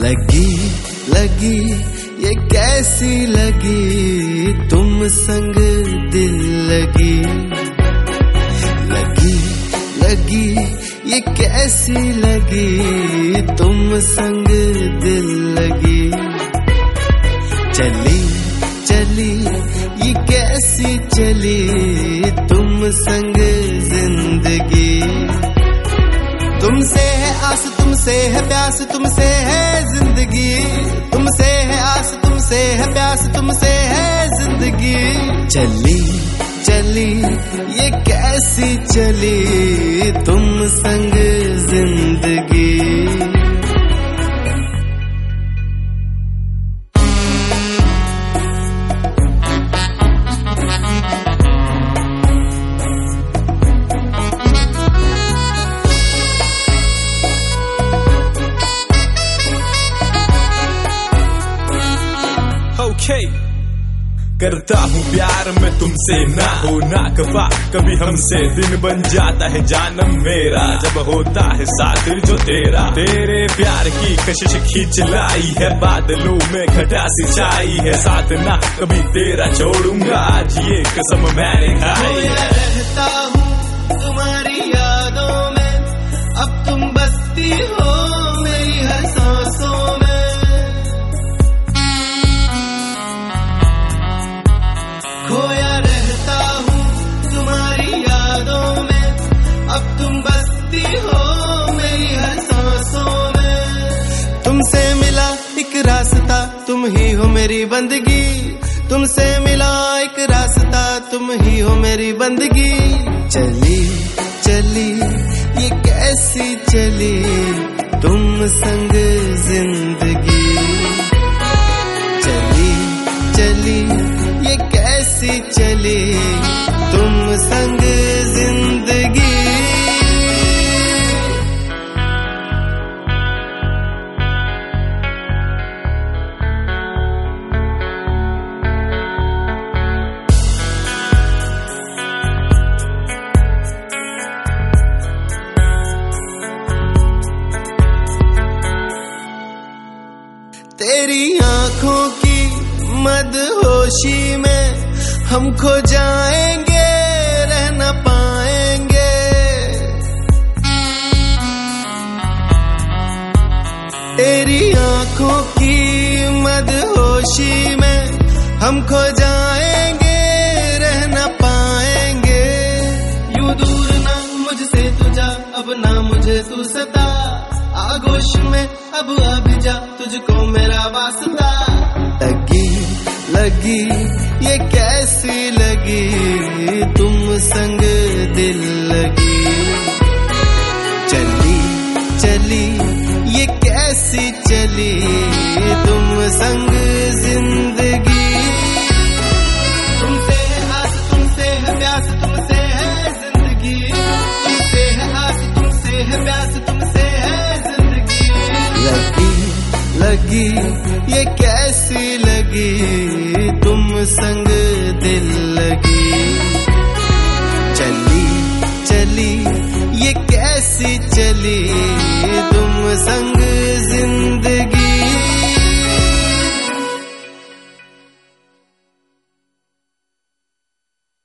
लगी लगी ये कैसी लगी तुम संग दिल लगी, लगी लगी ये कैसी लगी तुम संग दिल लगी। चली चली ये कैसी चली तुम संग जिंदगी। तुमसे है आस तुमसे है प्यास तुमसे है जिंदगी, तुमसे है आस तुमसे है प्यास तुमसे है जिंदगी। चली चली ये कैसी चली तुम संग जिंदगी। करता हूँ प्यार मैं तुमसे ना हो ना कफा, कभी हमसे दिन बन जाता है जानम मेरा, जब होता है साथ जो तेरा। तेरे प्यार की कशिश खींच लाई है बादलों में घटा सिंचाई है, साथ ना कभी तेरा छोड़ूंगा आज ये कसम मैंने खाई है। रहता हूँ तुम्हारी यादों में, अब तुम बसती हो मेरी हर सांसों में। खोया रहता हूँ तुम्हारी यादों में, अब तुम बसती हो मेरी हर सांसों में। तुमसे मिला एक रास्ता तुम ही हो मेरी बंदगी, तुमसे मिला एक रास्ता तुम ही हो मेरी बंदगी। चली चली ये कैसी चली तुम संग जिंदगी। चली चली ये कैसी चली तुम संग जिंदगी। तेरी आंखों की मदहोशी में हम खो जाएंगे रह न पाएंगे। तेरी आंखों की मदहोशी में हम खो जाएंगे रह न पाएंगे। यूं दूर ना मुझसे तू जा अब ना मुझे तू सता, आगोश में अब जा तुझको मेरा वास्ता। लगी लगी ये कैसी लगी तुम संग दिल लगी। चली चली ये कैसी चली तुम संग जिंदगी। तुमसे है आस तुमसे है प्यास तुमसे है जिंदगी, तुमसे है आस तुमसे है प्यास तुमसे है जिंदगी। लगी लगी ये कैसी लगी तुम संग दिल